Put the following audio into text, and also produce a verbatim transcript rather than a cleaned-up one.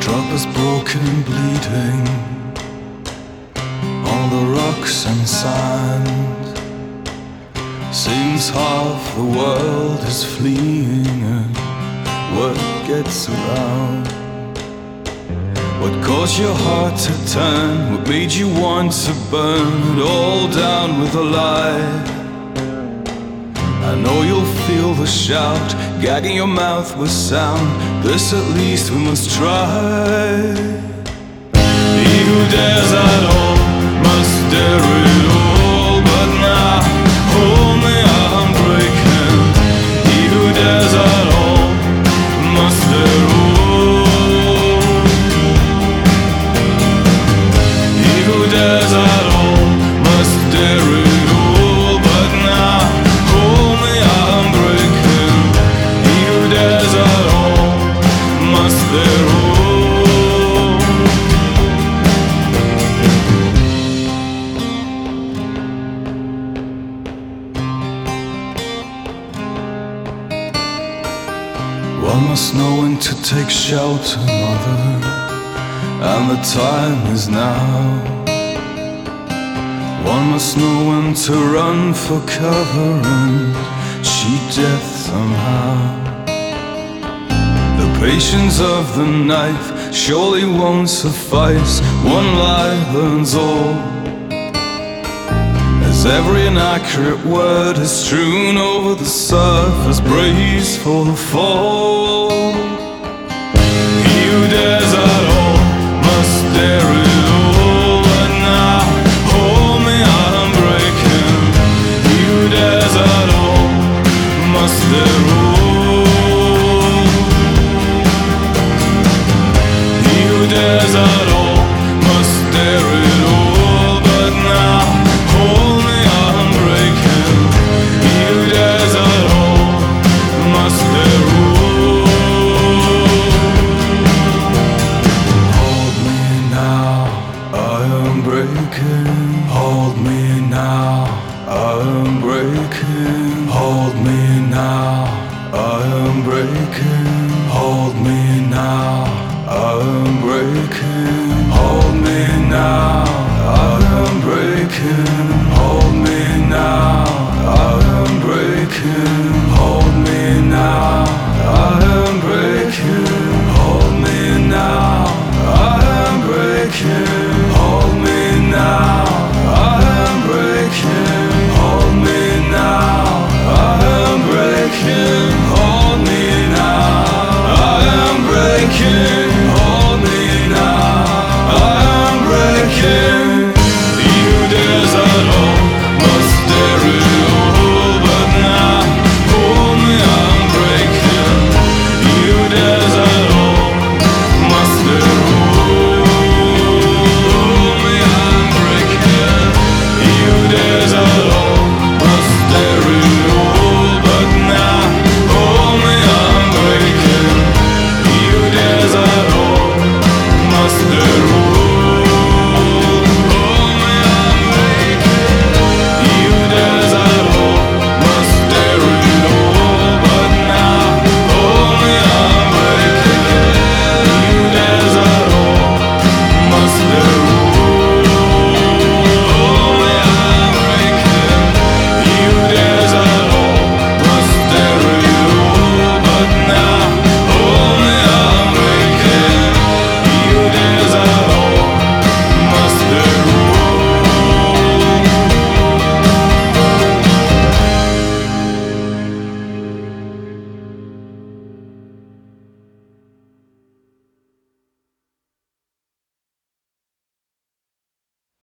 drop is broken and bleeding, all the rocks and sand. Seems half the world is fleeing and word gets around. What caused your heart to turn? What made you want to burn it all down with a lie? I know you'll feel the shout, gagging your mouth with sound. This at least we must try. He who dares at all must dare it all. But now, hold me, I'm breaking. He who dares at all must dare all. He who dares at all must dare it all. But now, hold me, I'm breaking. He who dares at all must dare all. One must know when to take shelter, mother, and the time is now. One must know when to run for cover and cheat death somehow. The patience of the knife surely won't suffice. One lie burns all, as every inaccurate word is strewn over the surface, braced for the fall.